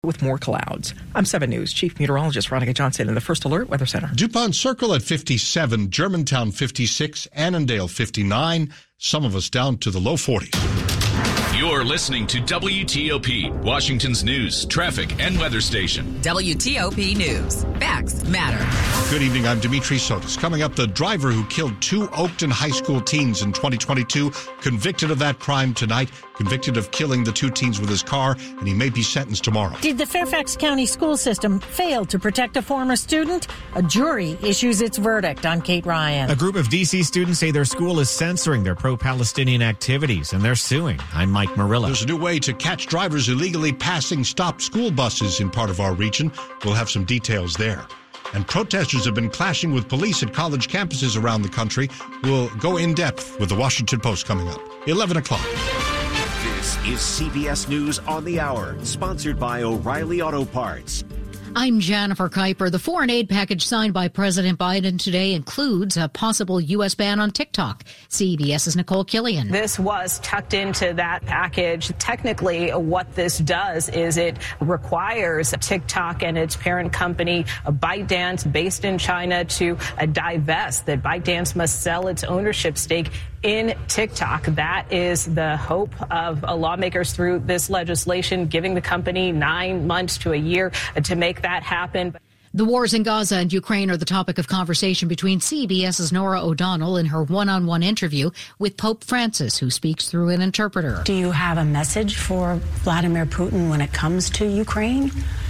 with more clouds. I'm 7 News Chief Meteorologist Veronica Johnson in the First Alert Weather Center. DuPont Circle at 57, Germantown 56, Annandale 59, some of us down to the low 40s. You're listening to WTOP, Washington's news, traffic, and weather station. WTOP News. Facts matter. Good evening, I'm Dimitri Sotis. Coming up, the driver who killed 2 Oakton High School teens in 2022, convicted of that crime tonight, convicted of killing the 2 teens with his car, and he may be sentenced tomorrow. Did the Fairfax County school system fail to protect a former student? A jury issues its verdict. I'm Kate Ryan. A group of D.C. students say their school is censoring their pro-Palestinian activities, and they're suing. I'm Mike Murillo. There's a new way to catch drivers illegally passing stopped school buses in part of our region. We'll have some details there. And protesters have been clashing with police at college campuses around the country. We'll go in depth with the Washington Post coming up. 11 o'clock. This is CBS News on the Hour, sponsored by O'Reilly Auto Parts. I'm Jennifer Kuiper. The foreign aid package signed by President Biden today includes a possible U.S. ban on TikTok. CBS's Nicole Killian. This was tucked into that package. Technically, what this does is it requires TikTok and its parent company, ByteDance, based in China, to divest, that ByteDance must sell its ownership stake in TikTok. That is the hope of lawmakers through this legislation, giving the company 9 months to a year to make that happen. The wars in Gaza and Ukraine are the topic of conversation between CBS's Norah O'Donnell in her one-on-one interview with Pope Francis, who speaks through an interpreter. Do you have a message for Vladimir Putin when it comes to Ukraine?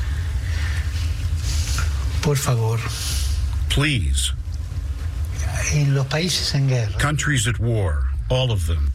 Por favor. Please. En los países en guerra. Countries at war, all of them.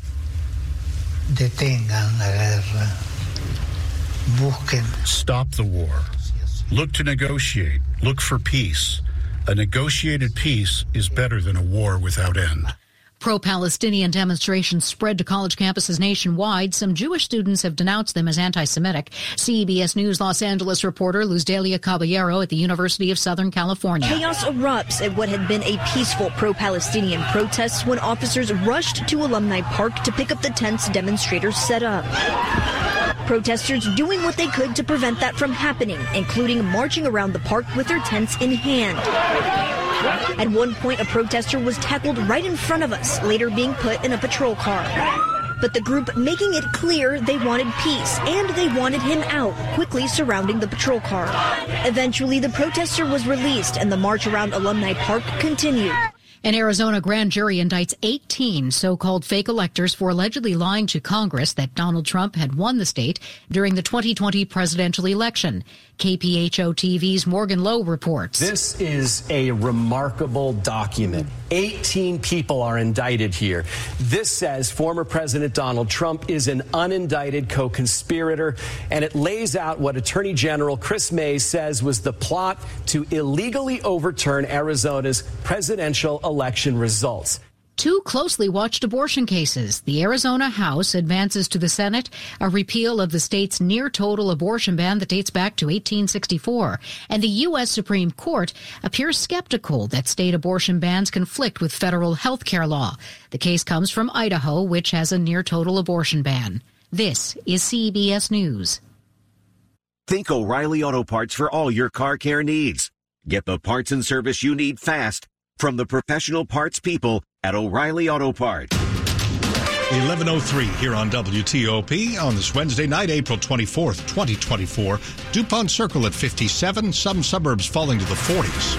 Detengan la guerra. Busquen. Stop the war. Look to negotiate. Look for peace. A negotiated peace is better than a war without end. Pro-Palestinian demonstrations spread to college campuses nationwide. Some Jewish students have denounced them as anti-Semitic. CBS News Los Angeles reporter Luzdalia Caballero at the University of Southern California. Chaos erupts at what had been a peaceful pro-Palestinian protest when officers rushed to Alumni Park to pick up the tents demonstrators set up. Protesters doing what they could to prevent that from happening, including marching around the park with their tents in hand. At one point, a protester was tackled right in front of us, later being put in a patrol car. But the group making it clear they wanted peace and they wanted him out, quickly surrounding the patrol car. Eventually, the protester was released and the march around Alumni Park continued. An Arizona grand jury indicts 18 so-called fake electors for allegedly lying to Congress that Donald Trump had won the state during the 2020 presidential election. KPHO TV's Morgan Lowe reports. This is a remarkable document. 18 people are indicted here. This says former President Donald Trump is an unindicted co-conspirator, and it lays out what Attorney General Chris Mays says was the plot to illegally overturn Arizona's presidential election results. 2 closely watched abortion cases. The Arizona House advances to the Senate a repeal of the state's near-total abortion ban that dates back to 1864. And the U.S. Supreme Court appears skeptical that state abortion bans conflict with federal health care law. The case comes from Idaho, which has a near-total abortion ban. This is CBS News. Think O'Reilly Auto Parts for all your car care needs. Get the parts and service you need fast from the professional parts people at O'Reilly Auto Parts. 11:03 here on WTOP on this Wednesday night, April 24th, 2024. DuPont Circle at 57, some suburbs falling to the 40s.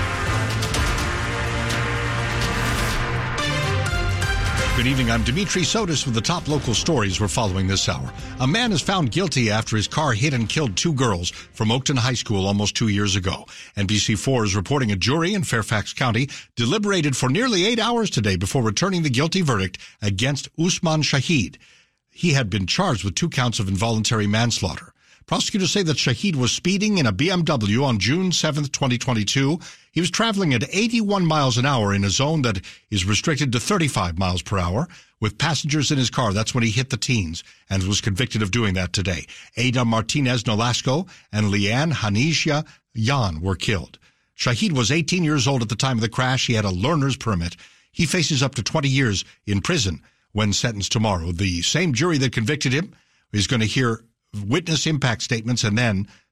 Good evening, I'm Dimitri Sotis with the top local stories we're following this hour. A man is found guilty after his car hit and killed 2 girls from Oakton High School almost 2 years ago. NBC4 is reporting a jury in Fairfax County deliberated for nearly 8 hours today before returning the guilty verdict against Usman Shahid. He had been charged with 2 counts of involuntary manslaughter. Prosecutors say that Shahid was speeding in a BMW on June 7, 2022. He was traveling at 81 miles an hour in a zone that is restricted to 35 miles per hour with passengers in his car. That's when he hit the teens and was convicted of doing that today. Ada Martinez Nolasco and Leanne Hanisha Yan were killed. Shahid was 18 years old at the time of the crash. He had a learner's permit. He faces up to 20 years in prison when sentenced tomorrow. The same jury that convicted him is going to hear witness impact statements and then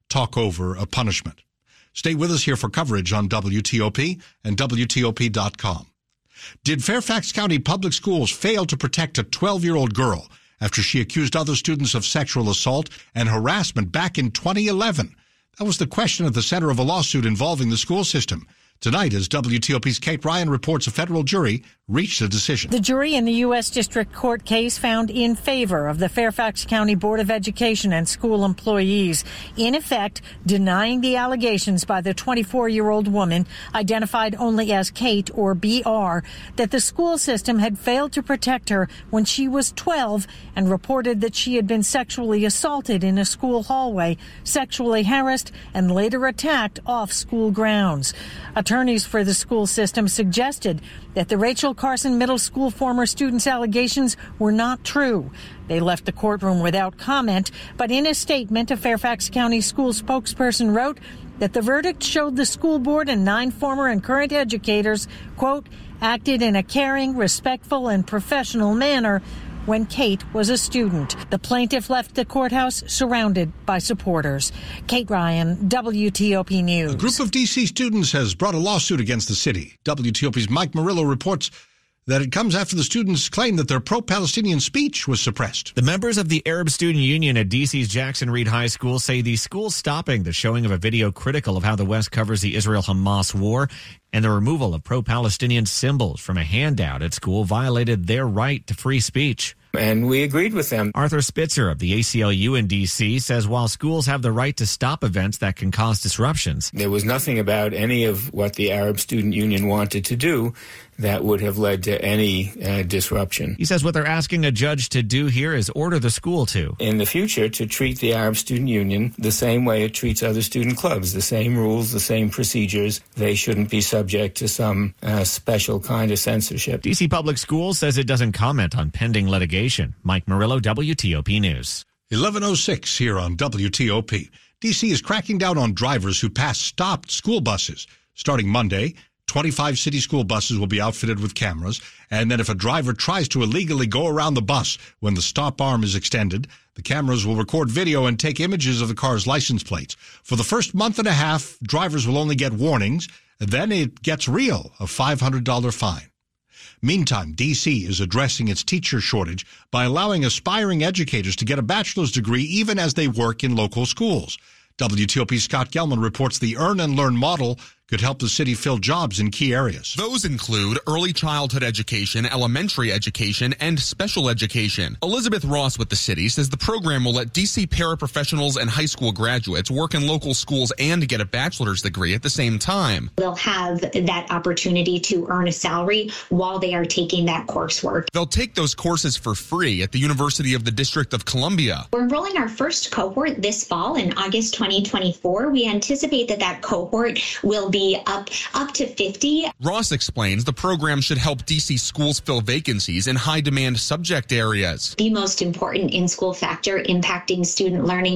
talk over a punishment. Stay with us here for coverage on WTOP and WTOP.com. Did Fairfax County Public Schools fail to protect a 12-year-old girl after she accused other students of sexual assault and harassment back in 2011? That was the question at the center of a lawsuit involving the school system. Tonight, as WTOP's Kate Ryan reports, a federal jury reached a decision. The jury in the U.S. District Court case found in favor of the Fairfax County Board of Education and school employees, in effect denying the allegations by the 24-year-old woman, identified only as Kate or BR, that the school system had failed to protect her when she was 12 and reported that she had been sexually assaulted in a school hallway, sexually harassed, and later attacked off school grounds. Attorneys for the school system suggested that the Rachel Carson Middle School former student's allegations were not true. They left the courtroom without comment, but in a statement, a Fairfax County school spokesperson wrote that the verdict showed the school board and 9 former and current educators, quote, acted in a caring, respectful, and professional manner when Kate was a student. The plaintiff left the courthouse surrounded by supporters. Kate Ryan, WTOP News. A group of D.C. students has brought a lawsuit against the city. WTOP's Mike Murillo reports that it comes after the students claim that their pro-Palestinian speech was suppressed. The members of the Arab Student Union at D.C.'s Jackson Reed High School say the school stopping the showing of a video critical of how the West covers the Israel-Hamas war and the removal of pro-Palestinian symbols from a handout at school violated their right to free speech. And we agreed with them. Arthur Spitzer of the ACLU in D.C. says while schools have the right to stop events that can cause disruptions, there was nothing about any of what the Arab Student Union wanted to do that would have led to any disruption. He says what they're asking a judge to do here is order the school to, in the future, to treat the Arab Student Union the same way it treats other student clubs, the same rules, the same procedures. They shouldn't be subject to some special kind of censorship. D.C. Public Schools says it doesn't comment on pending litigation. Mike Murillo, WTOP News. 11:06 here on WTOP. D.C. is cracking down on drivers who pass stopped school buses. Starting Monday, 25 city school buses will be outfitted with cameras, and then if a driver tries to illegally go around the bus when the stop arm is extended, the cameras will record video and take images of the car's license plates. For the first month and a half, drivers will only get warnings, and then it gets real, a $500 fine. Meantime, D.C. is addressing its teacher shortage by allowing aspiring educators to get a bachelor's degree even as they work in local schools. WTOP's Scott Gelman reports the Earn and Learn model could help the city fill jobs in key areas. Those include early childhood education, elementary education, and special education. Elizabeth Ross with the city says the program will let D.C. paraprofessionals and high school graduates work in local schools and get a bachelor's degree at the same time. They'll have that opportunity to earn a salary while they are taking that coursework. They'll take those courses for free at the University of the District of Columbia. We're enrolling our first cohort this fall in August 2024. We anticipate that cohort will be up to 50. Ross explains the program should help D.C. schools fill vacancies in high-demand subject areas. The most important in-school factor impacting student learning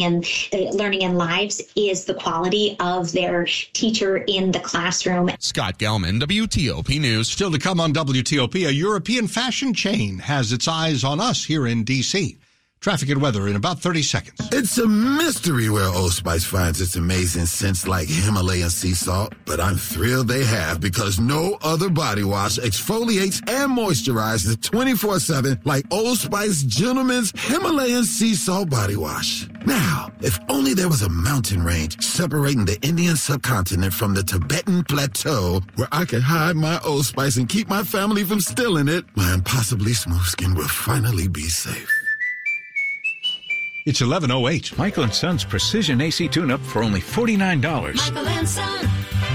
and lives is the quality of their teacher in the classroom. Scott Gelman, WTOP News. Still to come on WTOP, a European fashion chain has its eyes on us here in D.C. Traffic and weather in about 30 seconds. It's a mystery where Old Spice finds its amazing scents like Himalayan sea salt, but I'm thrilled they have because no other body wash exfoliates and moisturizes 24/7 like Old Spice Gentleman's Himalayan sea salt body wash. Now, if only there was a mountain range separating the Indian subcontinent from the Tibetan plateau where I could hide my Old Spice and keep my family from stealing it, my impossibly smooth skin will finally be safe. It's 11:08. Michael & Son's Precision AC Tune-Up for only $49. Michael & Son.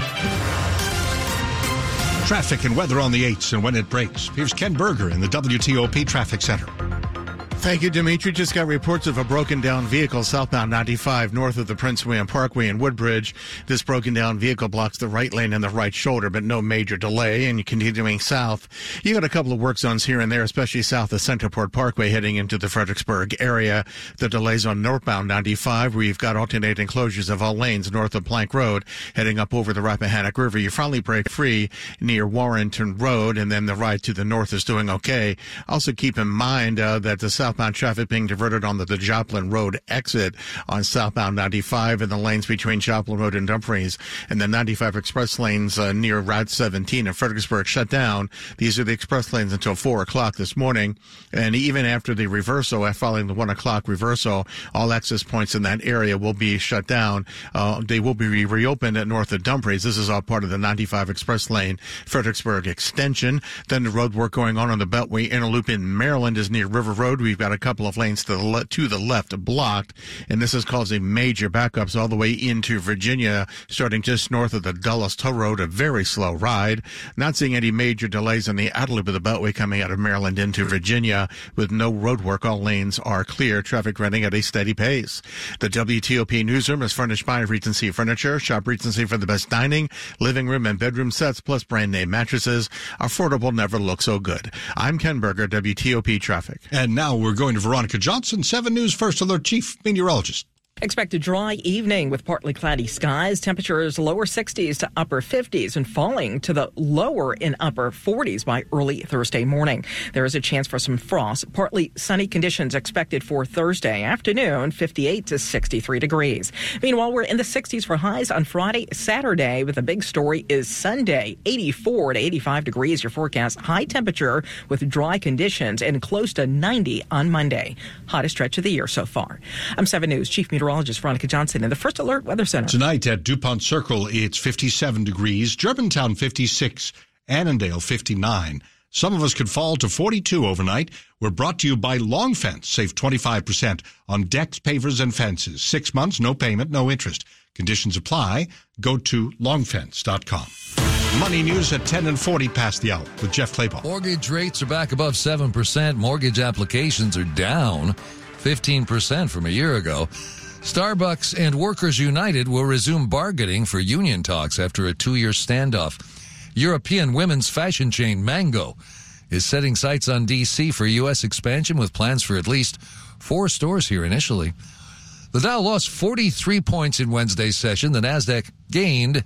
Traffic and weather on the 8s and when it breaks. Here's Ken Berger in the WTOP Traffic Center. Thank you, Dimitri. Just got reports of a broken down vehicle southbound 95 north of the Prince William Parkway in Woodbridge. This broken down vehicle blocks the right lane and the right shoulder, but no major delay. And continuing south, you got a couple of work zones here and there, especially south of Centerport Parkway heading into the Fredericksburg area. The delays on northbound 95, where you've got alternating closures of all lanes north of Plank Road, heading up over the Rappahannock River. You finally break free near Warrenton Road, and then the ride to the north is doing okay. Also keep in mind that the south southbound traffic being diverted on the Joplin Road exit on southbound 95 in the lanes between Joplin Road and Dumfries, and the 95 express lanes near Route 17 in Fredericksburg shut down. These are the express lanes until 4 o'clock this morning, and even after the reversal, following the 1 o'clock reversal, all access points in that area will be shut down. They will be reopened at north of Dumfries. This is all part of the 95 express lane Fredericksburg extension. Then the road work going on the Beltway Inner Loop in Maryland is near River Road. We've got a couple of lanes to the left blocked, and this is causing major backups all the way into Virginia, starting just north of the Dulles Toll Road. A very slow ride. Not seeing any major delays on the outer loop of the Beltway coming out of Maryland into Virginia with no road work. All lanes are clear. Traffic running at a steady pace. The WTOP newsroom is furnished by Regency Furniture. Shop Regency for the best dining, living room, and bedroom sets, plus brand name mattresses. Affordable never looks so good. I'm Ken Berger, WTOP Traffic. And now we're going to Veronica Johnson, 7 News First Alert Chief Meteorologist. Expect a dry evening with partly cloudy skies. Temperatures lower 60s to upper 50s and falling to the lower and upper 40s by early Thursday morning. There is a chance for some frost. Partly sunny conditions expected for Thursday afternoon, 58 to 63 degrees. Meanwhile, we're in the 60s for highs on Friday, Saturday, but the big story is Sunday, 84 to 85 degrees. Your forecast high temperature with dry conditions and close to 90 on Monday. Hottest stretch of the year so far. I'm 7 News Chief Meteorologist Veronica Johnson in the First Alert Weather Center. Tonight at DuPont Circle, it's 57 degrees. Germantown, 56. Annandale, 59. Some of us could fall to 42 overnight. We're brought to you by Long Fence. Save 25% on decks, pavers, and fences. 6 months, no payment, no interest. Conditions apply. Go to longfence.com. Money news at 10 and 40 past the hour with Jeff Claybaugh. Mortgage rates are back above 7%. Mortgage applications are down 15% from a year ago. Starbucks and Workers United will resume bargaining for union talks after a 2-year standoff. European women's fashion chain Mango is setting sights on D.C. for U.S. expansion with plans for at least 4 stores here initially. The Dow lost 43 points in Wednesday's session. The Nasdaq gained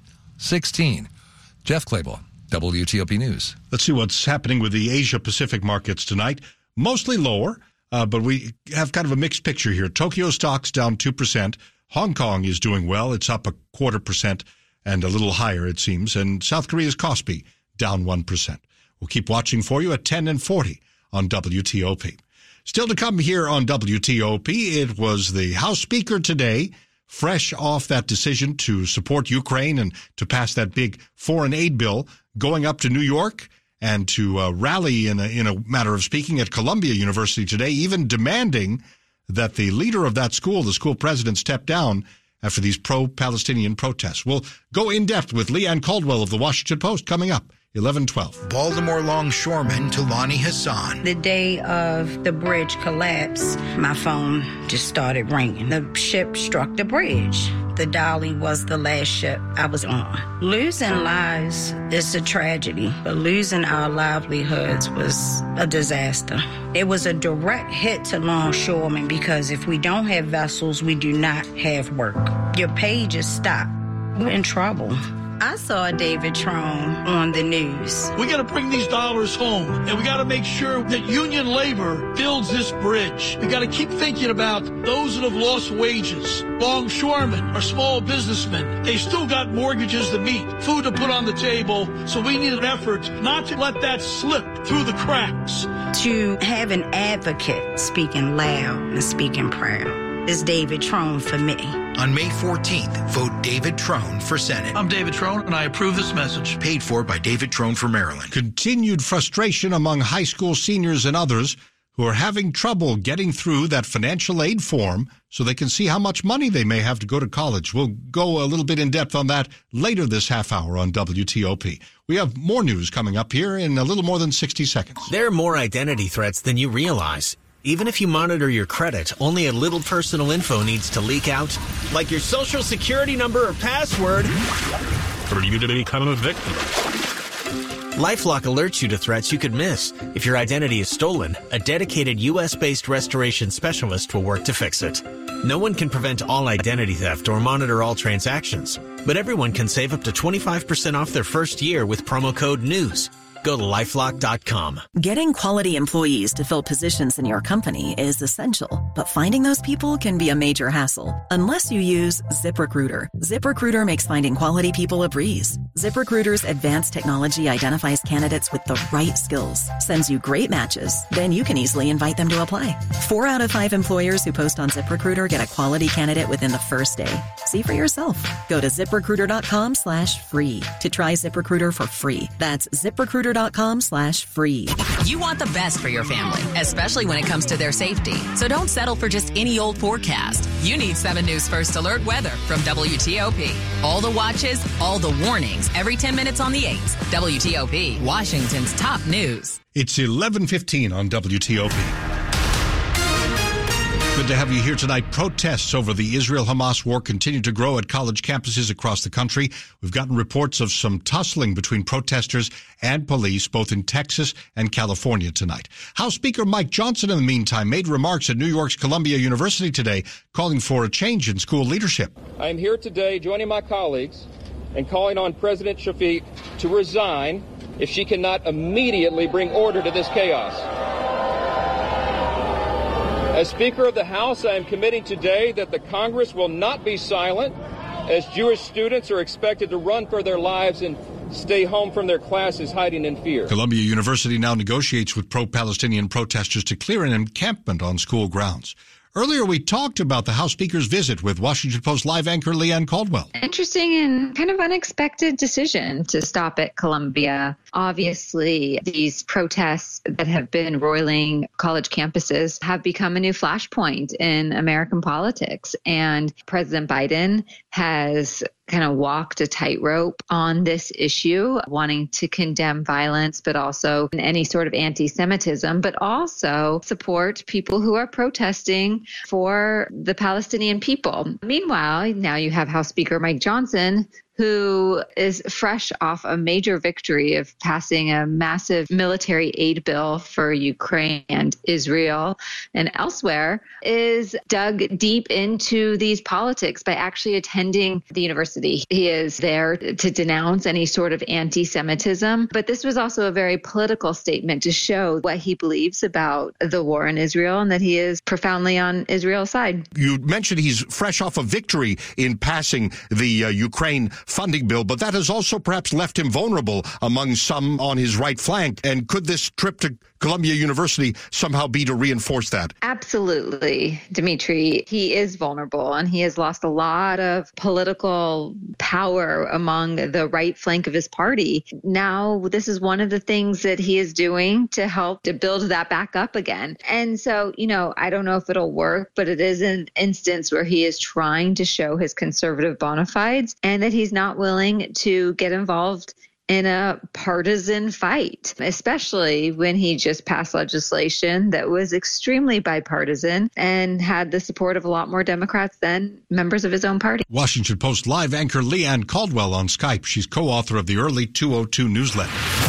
16. Jeff Claybaugh, WTOP News. Let's see what's happening with the Asia-Pacific markets tonight. Mostly lower. But we have kind of a mixed picture here. Tokyo stocks down 2%. Hong Kong is doing well. It's up 0.25% and a little higher, it seems. And South Korea's Kospi down 1%. We'll keep watching for you at 10 and 40 on WTOP. Still to come here on WTOP, it was the House Speaker today, fresh off that decision to support Ukraine and to pass that big foreign aid bill, going up to New York and to rally in a matter of speaking at Columbia University today, even demanding that the leader of that school, the school president, step down after these pro-Palestinian protests. We'll go in depth with Leanne Caldwell of the Washington Post coming up. 11:12. Baltimore longshoreman Talani Hassan. The day of the bridge collapse, my phone just started ringing. The ship struck the bridge. The Dolly was the last ship I was on. Losing lives is a tragedy, but losing our livelihoods was a disaster. It was a direct hit to longshoremen because if we don't have vessels, we do not have work. Your page is stopped. We're in trouble. I saw David Trone on the news. We got to bring these dollars home, and we got to make sure that union labor builds this bridge. We got to keep thinking about those that have lost wages. Longshoremen are small businessmen. They still got mortgages to meet, food to put on the table, so we need an effort not to let that slip through the cracks. To have an advocate speaking loud and speaking proud is David Trone for me. On May 14th, vote David Trone for Senate. I'm David Trone, and I approve this message. Paid for by David Trone for Maryland. Continued frustration among high school seniors and others who are having trouble getting through that financial aid form so they can see how much money they may have to go to college. We'll go a little bit in depth on that later this half hour on WTOP. We have more news coming up here in a little more than 60 seconds. There are more identity threats than you realize. Even if you monitor your credit, only a little personal info needs to leak out, like your social security number or password, for you to become a victim. LifeLock alerts you to threats you could miss. If your identity is stolen, a dedicated U.S.-based restoration specialist will work to fix it. No one can prevent all identity theft or monitor all transactions, but everyone can save up to 25% off their first year with promo code NEWS. Go to LifeLock.com. Getting quality employees to fill positions in your company is essential, but finding those people can be a major hassle unless you use ZipRecruiter. ZipRecruiter makes finding quality people a breeze. ZipRecruiter's advanced technology identifies candidates with the right skills, sends you great matches, then you can easily invite them to apply. 4 out of 5 employers who post on ZipRecruiter get a quality candidate within the first day. See for yourself. Go to ZipRecruiter.com/free to try ZipRecruiter for free. That's ZipRecruiter.com/free. You want the best for your family, especially when it comes to their safety. So don't settle for just any old forecast. You need 7 News First Alert weather from WTOP. All the watches, all the warnings, every 10 minutes on the 8s. WTOP, Washington's top news. It's 11:15 on WTOP. Good to have you here tonight. Protests over the Israel-Hamas war continue to grow at college campuses across the country. We've gotten reports of some tussling between protesters and police, both in Texas and California tonight. House Speaker Mike Johnson, in the meantime, made remarks at New York's Columbia University today, calling for a change in school leadership. I am here today joining my colleagues and calling on President Shafik to resign if she cannot immediately bring order to this chaos. As Speaker of the House, I am committing today that the Congress will not be silent as Jewish students are expected to run for their lives and stay home from their classes hiding in fear. Columbia University now negotiates with pro-Palestinian protesters to clear an encampment on school grounds. Earlier, we talked about the House Speaker's visit with Washington Post live anchor Leanne Caldwell. Interesting and kind of unexpected decision to stop at Columbia. Obviously, these protests that have been roiling college campuses have become a new flashpoint in American politics. And President Biden has kind of walked a tightrope on this issue, wanting to condemn violence, but also any sort of anti-Semitism, but also support people who are protesting for the Palestinian people. Meanwhile, now you have House Speaker Mike Johnson, who is fresh off a major victory of passing a massive military aid bill for Ukraine and Israel and elsewhere, is dug deep into these politics by actually attending the university. He is there to denounce any sort of anti-Semitism, but this was also a very political statement to show what he believes about the war in Israel and that he is profoundly on Israel's side. You mentioned he's fresh off a victory in passing the Ukraine funding bill, but that has also perhaps left him vulnerable among some on his right flank. And could this trip to Columbia University somehow be to reinforce that? Absolutely, Dimitri. He is vulnerable and he has lost a lot of political power among the right flank of his party. Now, this is one of the things that he is doing to help to build that back up again. And so, I don't know if it'll work, but it is an instance where he is trying to show his conservative bona fides and that he's not willing to get involved in a partisan fight, especially when he just passed legislation that was extremely bipartisan and had the support of a lot more Democrats than members of his own party. Washington Post live anchor Leanne Caldwell on Skype. She's co-author of the Early 202 newsletter.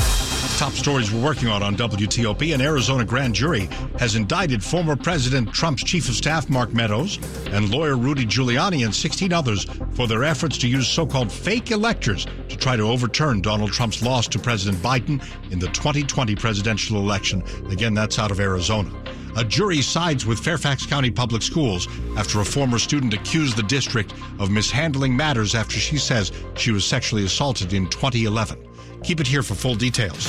Top stories we're working on WTOP. An Arizona grand jury has indicted former President Trump's chief of staff, Mark Meadows, and lawyer Rudy Giuliani and 16 others for their efforts to use so-called fake electors to try to overturn Donald Trump's loss to President Biden in the 2020 presidential election. Again, that's out of Arizona. A jury sides with Fairfax County Public Schools after a former student accused the district of mishandling matters after she says she was sexually assaulted in 2011. Keep it here for full details.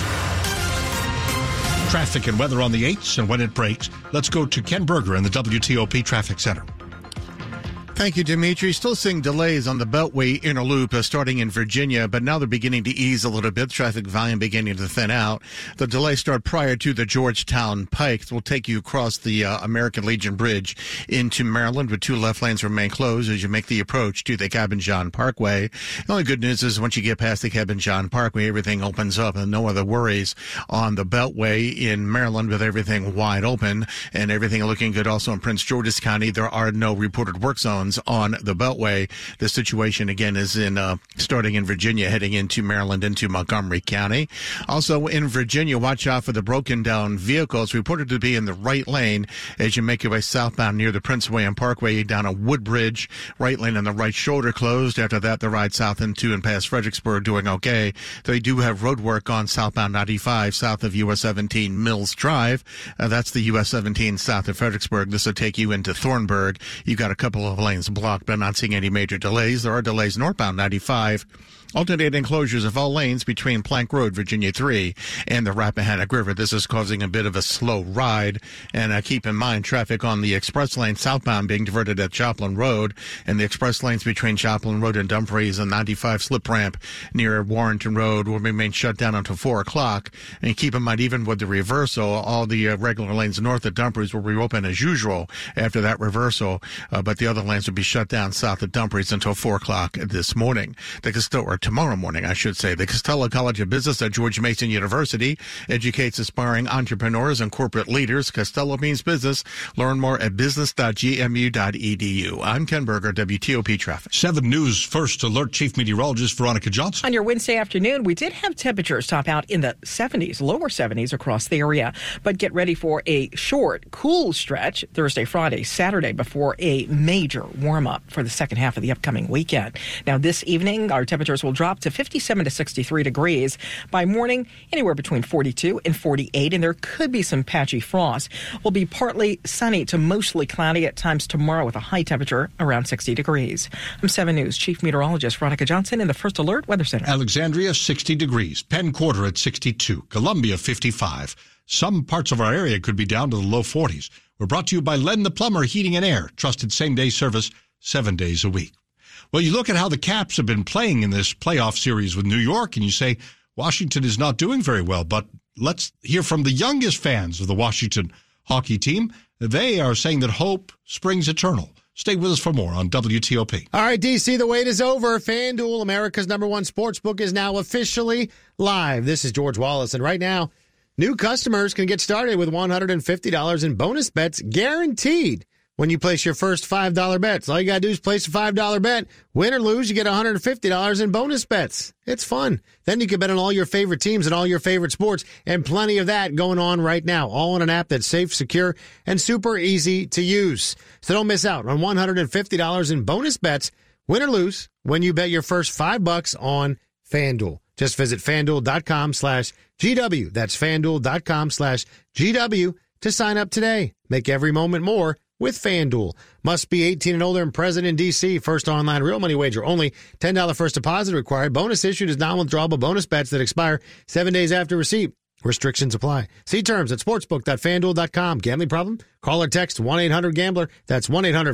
Traffic and weather on the 8s and when it breaks. Let's go to Ken Berger in the WTOP Traffic Center. Thank you, Dimitri. Still seeing delays on the Beltway inner loop starting in Virginia, but now they're beginning to ease a little bit. Traffic volume beginning to thin out. The delays start prior to the Georgetown Pike. It will take you across the American Legion Bridge into Maryland, with 2 left lanes remain closed as you make the approach to the Cabin John Parkway. The only good news is once you get past the Cabin John Parkway, everything opens up and no other worries on the Beltway in Maryland, with everything wide open and everything looking good. Also in Prince George's County, there are no reported work zones slowdowns on the Beltway. The situation, again, is starting in Virginia, heading into Maryland, into Montgomery County. Also in Virginia, watch out for the broken down vehicles reported to be in the right lane as you make your way southbound near the Prince William Parkway down a Woodbridge. Right lane and the right shoulder closed. After that, the ride south into and past Fredericksburg doing okay. They do have road work on southbound 95 south of US 17 Mills Drive. That's the US 17 south of Fredericksburg. This will take you into Thornburg. You got a couple of lanes blocked, but not seeing any major delays. There are delays northbound 95. Alternating closures of all lanes between Plank Road, Virginia 3, and the Rappahannock River. This is causing a bit of a slow ride. And keep in mind, traffic on the express lane southbound being diverted at Joplin Road, and the express lanes between Joplin Road and Dumfries and 95 slip ramp near Warrenton Road will remain shut down until 4 o'clock. And keep in mind, even with the reversal, all the regular lanes north of Dumfries will reopen as usual after that reversal, but the other lanes will be shut down south of Dumfries until 4 o'clock this morning. Tomorrow morning, I should say. The Costello College of Business at George Mason University educates aspiring entrepreneurs and corporate leaders. Costello means business. Learn more at business.gmu.edu. I'm Ken Berger, WTOP Traffic. 7 News First Alert Chief Meteorologist Veronica Johnson. On your Wednesday afternoon, we did have temperatures top out in the 70s, lower 70s across the area. But get ready for a short, cool stretch Thursday, Friday, Saturday before a major warm-up for the second half of the upcoming weekend. Now, this evening, our temperatures will drop to 57 to 63 degrees. By morning, anywhere between 42 and 48, and there could be some patchy frost. Will be partly sunny to mostly cloudy at times tomorrow with a high temperature around 60 degrees. I'm 7 News Chief Meteorologist Veronica Johnson in the First Alert Weather Center. Alexandria, 60 degrees. Penn Quarter at 62. Columbia, 55. Some parts of our area could be down to the low 40s. We're brought to you by Len the Plumber Heating and Air. Trusted same-day service 7 days a week. Well, you look at how the Caps have been playing in this playoff series with New York, and you say Washington is not doing very well. But let's hear from the youngest fans of the Washington hockey team. They are saying that hope springs eternal. Stay with us for more on WTOP. All right, DC, the wait is over. FanDuel, America's #1 sportsbook, is now officially live. This is George Wallace, and right now, new customers can get started with $150 in bonus bets guaranteed when you place your first $5 bets. All you got to do is place a $5 bet. Win or lose, you get $150 in bonus bets. It's fun. Then you can bet on all your favorite teams and all your favorite sports, and plenty of that going on right now, all on an app that's safe, secure, and super easy to use. So don't miss out on $150 in bonus bets, win or lose, when you bet your first $5 on FanDuel. Just visit FanDuel.com/GW. That's FanDuel.com/GW to sign up today. Make every moment more with FanDuel. Must be 18 and older and present in D.C. First online real money wager only. $10 first deposit required. Bonus issued as non-withdrawable bonus bets that expire 7 days after receipt. Restrictions apply. See terms at sportsbook.fanduel.com. Gambling problem? Call or text 1-800-GAMBLER. That's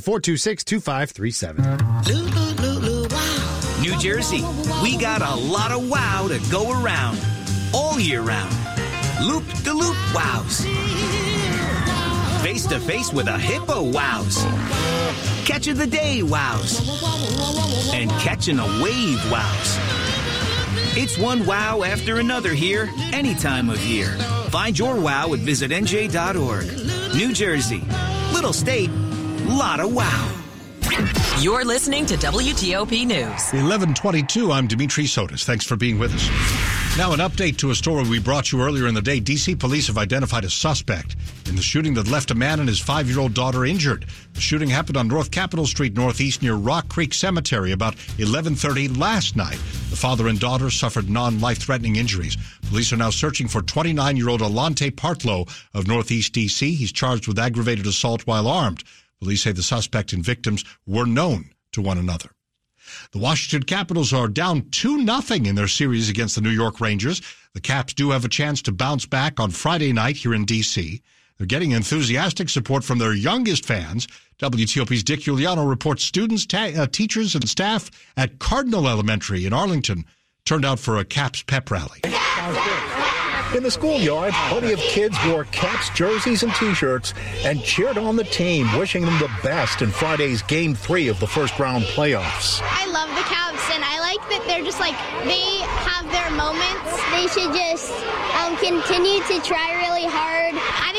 1-800-426-2537. New Jersey, we got a lot of wow to go around all year round. Loop-de-loop wows. Face-to-face with a hippo wows. Catch of the day wows. And catching a wave wows. It's one wow after another here, any time of year. Find your wow at visitnj.org. New Jersey, little state, lot of wow. You're listening to WTOP News. 11:22, I'm Dimitri Sotis. Thanks for being with us. Now, an update to a story we brought you earlier in the day. D.C. police have identified a suspect in the shooting that left a man and his 5-year-old daughter injured. The shooting happened on North Capitol Street Northeast near Rock Creek Cemetery about 11:30 last night. The father and daughter suffered non-life-threatening injuries. Police are now searching for 29-year-old Alante Partlow of Northeast D.C. He's charged with aggravated assault while armed. Police say the suspect and victims were known to one another. The Washington Capitals are down 2-0 in their series against the New York Rangers. The Caps do have a chance to bounce back on Friday night here in D.C. They're getting enthusiastic support from their youngest fans. WTOP's Dick Giuliano reports students, teachers, and staff at Cardinal Elementary in Arlington turned out for a Caps pep rally. In the schoolyard, plenty of kids wore Caps jerseys and T-shirts and cheered on the team, wishing them the best in Friday's Game 3 of the first-round playoffs. I love the Caps, and I like that they're just like, they have their moments. They should just continue to try really hard. I think they're going to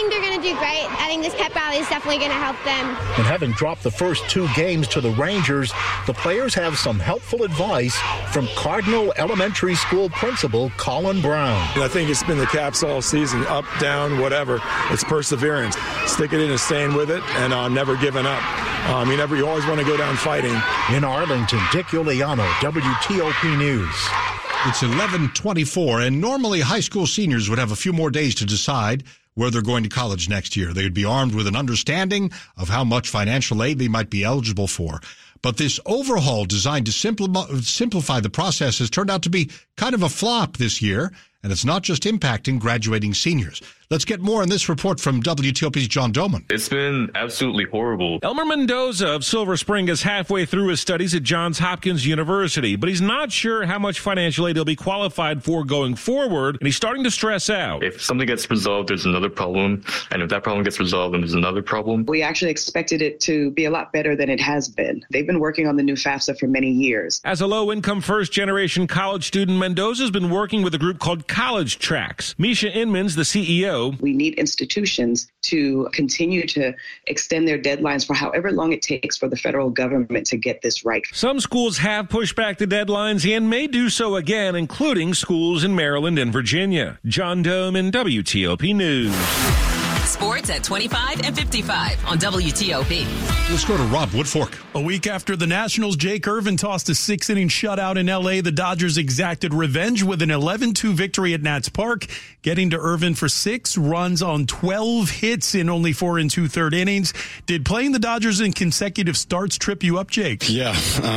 do great. I think this pep rally is definitely going to help them. And having dropped the first 2 games to the Rangers, the players have some helpful advice from Cardinal Elementary School principal Colin Brown. I think it's been the Caps all season, up, down, whatever. It's perseverance. Sticking it in and staying with it and never giving up. You always want to go down fighting. In Arlington, Dick Iuliano, WTOP News. It's 11:24, and normally high school seniors would have a few more days to decide where they're going to college next year. They would be armed with an understanding of how much financial aid they might be eligible for. But this overhaul designed to simplify the process has turned out to be kind of a flop this year, and it's not just impacting graduating seniors. Let's get more on this report from WTOP's John Doman. It's been absolutely horrible. Elmer Mendoza of Silver Spring is halfway through his studies at Johns Hopkins University, but he's not sure how much financial aid he'll be qualified for going forward, and he's starting to stress out. If something gets resolved, there's another problem, and if that problem gets resolved, then there's another problem. We actually expected it to be a lot better than it has been. They've been working on the new FAFSA for many years. As a low-income first-generation college student, Mendoza's been working with a group called College Tracks. Misha Inman's the CEO. We need institutions to continue to extend their deadlines for however long it takes for the federal government to get this right. Some schools have pushed back the deadlines and may do so again, including schools in Maryland and Virginia. John Doman, WTOP News. Sports at 25 and 55 on WTOP. Let's go to Rob Woodfork. A week after the Nationals' Jake Irvin tossed a 6-inning shutout in L.A., the Dodgers exacted revenge with an 11-2 victory at Nats Park, getting to Irvin for 6 runs on 12 hits in only 4 2/3 innings. Did playing the Dodgers in consecutive starts trip you up, Jake? Yeah.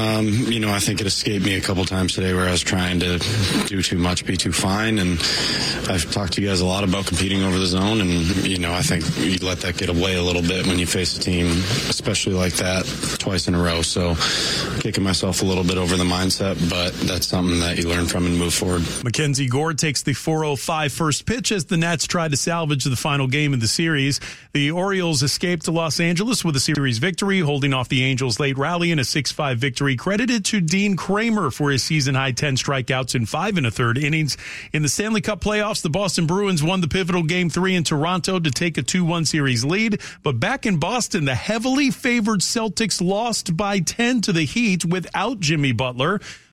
I think it escaped me a couple times today where I was trying to do too much, be too fine, and I've talked to you guys a lot about competing over the zone, and, I think you let that get away a little bit when you face a team, especially like that, twice in a row. So kicking myself a little bit over the mindset, but that's something that you learn from and move forward. Mackenzie Gore takes the 4:05 first pitch as the Nats try to salvage the final game of the series. The Orioles escaped to Los Angeles with a series victory, holding off the Angels' late rally in a 6-5 victory, credited to Dean Kramer for his season-high 10 strikeouts in 5 1/3 innings. In the Stanley Cup playoffs, the Boston Bruins won the pivotal Game 3 in Toronto to take a 2-1 series lead. But back in Boston, the heavily favored Celtics lost by 10 to the Heat without Jimmy Butler.